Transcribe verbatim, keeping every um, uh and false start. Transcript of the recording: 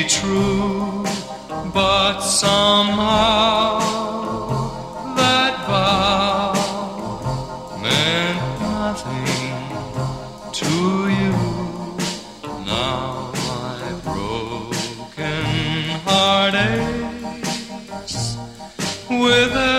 be true, but somehow that vow meant nothing to you. Now my broken heart aches with